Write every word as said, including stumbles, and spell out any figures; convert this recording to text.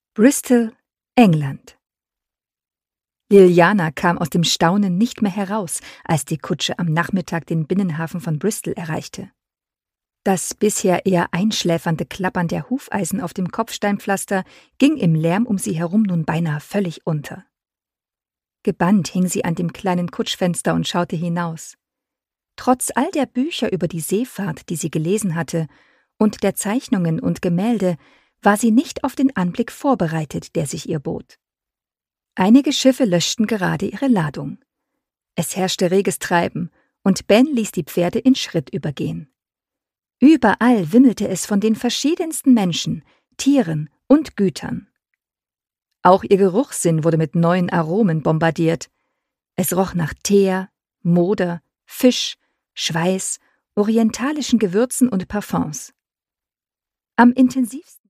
Bristol, England. Liliana kam aus dem Staunen nicht mehr heraus, als die Kutsche am Nachmittag den Binnenhafen von Bristol erreichte. Das bisher eher einschläfernde Klappern der Hufeisen auf dem Kopfsteinpflaster ging im Lärm um sie herum nun beinahe völlig unter. Gebannt hing sie an dem kleinen Kutschfenster und schaute hinaus. Trotz all der Bücher über die Seefahrt, die sie gelesen hatte, und der Zeichnungen und Gemälde, war sie nicht auf den Anblick vorbereitet, der sich ihr bot. Einige Schiffe löschten gerade ihre Ladung. Es herrschte reges Treiben, und Ben ließ die Pferde in Schritt übergehen. Überall wimmelte es von den verschiedensten Menschen, Tieren und Gütern. Auch ihr Geruchssinn wurde mit neuen Aromen bombardiert. Es roch nach Teer, Moder, Fisch, Schweiß, orientalischen Gewürzen und Parfums. Am intensivsten